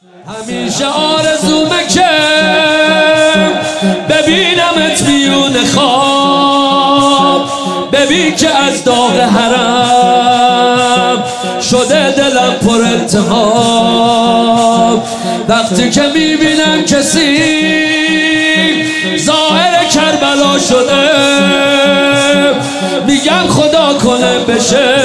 همیشه آرزومه که ببینمت میون خواب، ببین که از داغ حرم شده دلم پر التهاب. وقتی که میبینم کسی ظاهر کربلا شده، میگم خدا کنه بشه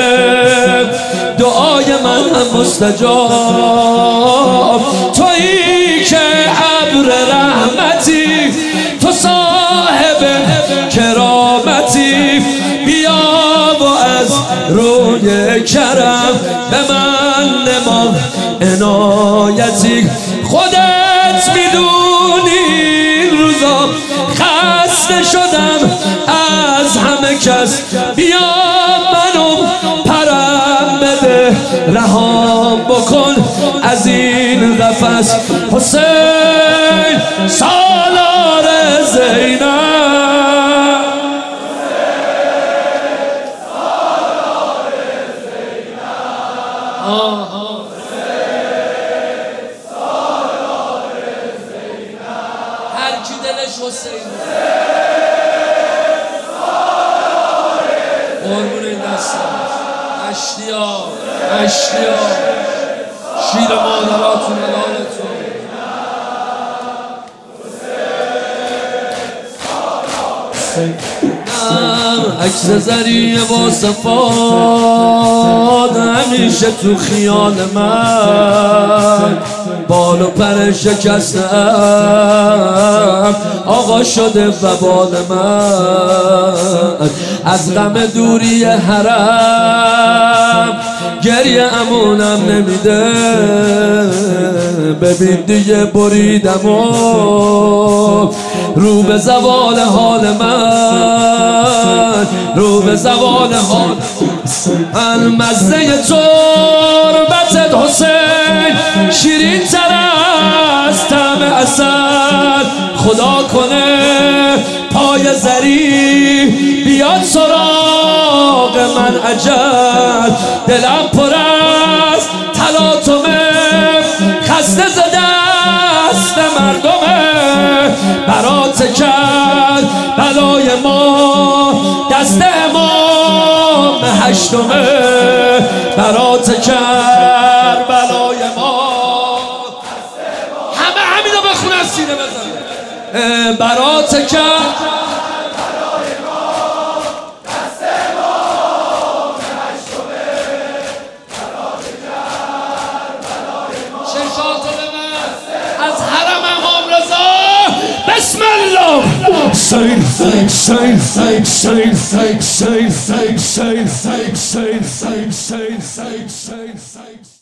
دعای من هم مستجاب. تویی که ابر رحمتی، تو صاحب کرامتی، بیا و از روی کرم به من نما عنایتی. خودت میدونی این روزا خسته شدم از همه کس، بیا منو پرم بده رهام بکن از این قفس. حسین سالار زینب، هر کی دلش حسین قربون این دستم. اشتیا شیر مادراتون حلالتون. عکس زریه با صفاد همیشه تو خیال من، بال و پر شکستم آقا شده وبال من. از غم دوری حرم گریه امونم نمیده، ببین دیگه بریدم و رو به زوال حال من، رو به زوال حال من. مزه تربتت حسین شیرین تر از طعم عسل، خدا کنه پای زری بیاد سراغ من عجل. دلم پر از تلاطمه، خسته ز دست مردمه، برات کرد بلای ما دست امام هشتمه، برات کرد بلای ما. همه همینو بخونن سینه بزنه. برات کرد از حرم امام رضا. بسم الله. Say